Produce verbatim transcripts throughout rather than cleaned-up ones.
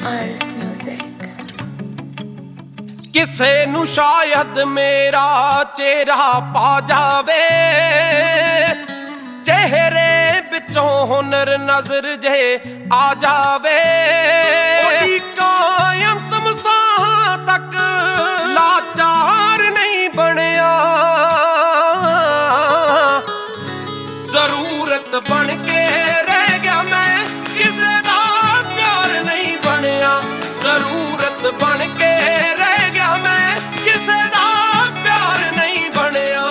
Iris Music। ਕਿਸੇ ਨੂੰ ਸ਼ਾਇਦ ਮੇਰਾ ਚਿਹਰਾ ਪਾ ਜਾਵੇ, ਚਿਹਰੇ ਵਿੱਚੋਂ ਹੁਨਰ ਨਜ਼ਰ ਜੇ ਆ ਜਾਵੇ। ਉਹਦੀ ਕਾਇਮ ਸਾਹਾਂ ਤੱਕ ਲਾਚਾਰ ਨਹੀਂ ਬਣਿਆ, ਜ਼ਰੂਰਤ ਬਣ ਕੇ ਰਹਿ ਗਿਆ ਮੈਂ, ਕਿਸੇ ਦਾ ਪਿਆਰ ਨਹੀਂ ਬਣਿਆ। ਜ਼ਰੂਰਤ ਬਣ ਕੇ ਰਹਿ ਗਿਆ ਮੈਂ, ਕਿਸੇ ਦਾ ਪਿਆਰ ਨਹੀਂ ਬਣਿਆ।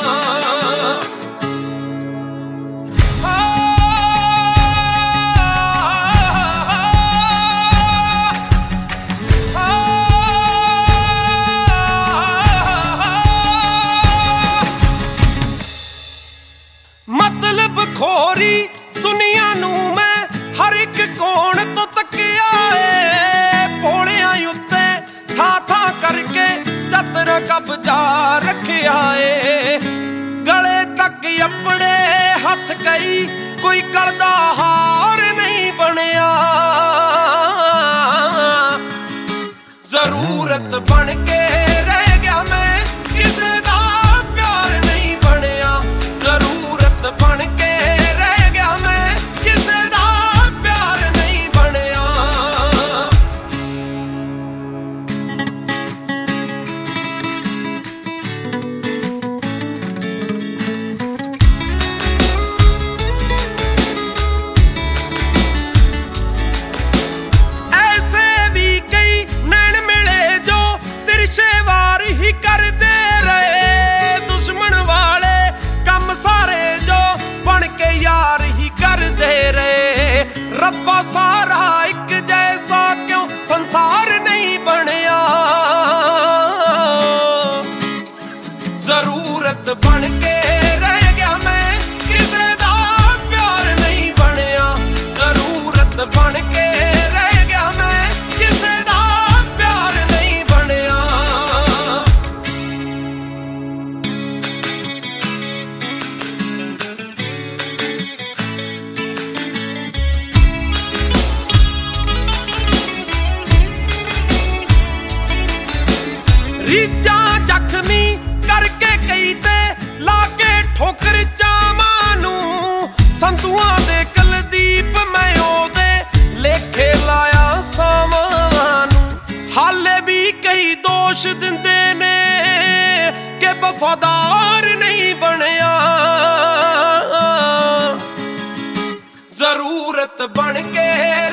ਮਤਲਬ ਖੋਰੀ ਦੁਨੀਆ ਨੂੰ ਮੈਂ ਹਰ ਇੱਕ ਕੋਣ ਤੋਂ ਤੱਕਿਆ ਏ, ਭੋਲਿਆਂ ਉੱਤੇ ਥਾਂ ਥਾਂ ਕਰਕੇ ਚਤਰ ਕਬਜ਼ਾ ਰੱਖਿਆ ਏ। ਗਲੇ ਤੱਕ ਆਪਣੇ ਹੱਥ ਕਈ, ਕੋਈ ਗਲ ਦਾ ਹਾਰ ਨਹੀਂ ਬਣਿਆ। ਜ਼ਰੂਰਤ ਬਣ ਕੇ ਰਹਿ ਗਿਆ ਮੈਂ, ਕਿਸੇ ਦਾ ਪਿਆਰ ਨਹੀਂ ਬਣਿਆ। ਜ਼ਰੂਰਤ ਬਣ ਕੇ ਰਹਿ ਗਿਆ ਮੈਂ, ਕਿਸੇ ਦਾ ਪਿਆਰ ਨਹੀਂ ਬਣਿਆ। ਐਸੇ ਵੀ ਕਈ ਨੈਣ ਮਿਲੇ ਜੋ ਤਿਰਛੇ ਵਾਰ ਹੀ ਕਰਦੇ ਰਹੇ, ਦੁਸ਼ਮਣ ਵਾਲੇ ਕੰਮ ਸਾਰੇ ਜੋ ਬਣ ਕੇ ਯਾਰ ਹੀ ਕਰਦੇ ਰਹੇ। ਰੱਬਾ ਸਾਰਾ ਇੱਕ ਜੈਸਾ ਕਿਉਂ ਸੰਸਾਰ ਨਹੀਂ ਬਣਿਆ। ਜ਼ਰੂਰਤ ਬਣ ਕੇ ਰਹਿ ਗਿਆ ਮੈਂ, ਕਿਸੇ ਦਾ ਪਿਆਰ ਨਹੀਂ ਬਣਿਆ। ਜ਼ਰੂਰਤ ਬਣ ਕੇ ਰਹਿ ਗਿਆ ਮੈਂ, ਕਿਸੇ ਦਾ ਪਿਆਰ ਨਹੀਂ ਬਣਿਆ। ਰੀਝਾਂ ਜ਼ਖਮੀ ਕਰਕੇ ਕਈ ਤੇ ਲਾ ਕੇ ਠੋਕਰ ਚਾਵਾਂ ਨੂੰ, ਸੰਧੂਆਂ ਦੇ ਕੁਲਦੀਪ ਮੈਂ ਉਹਦੇ ਲੇਖੇ ਲਾਇਆ ਸਾਵਾਂ ਨੂੰ। ਹਾਲੇ ਵੀ ਕਈ ਦੋਸ਼ ਦਿੰਦੇ ਨੇ ਕਿ ਵਫਾਦਾਰ ਨਹੀਂ ਬਣਿਆ। ਜ਼ਰੂਰਤ ਬਣ ਕੇ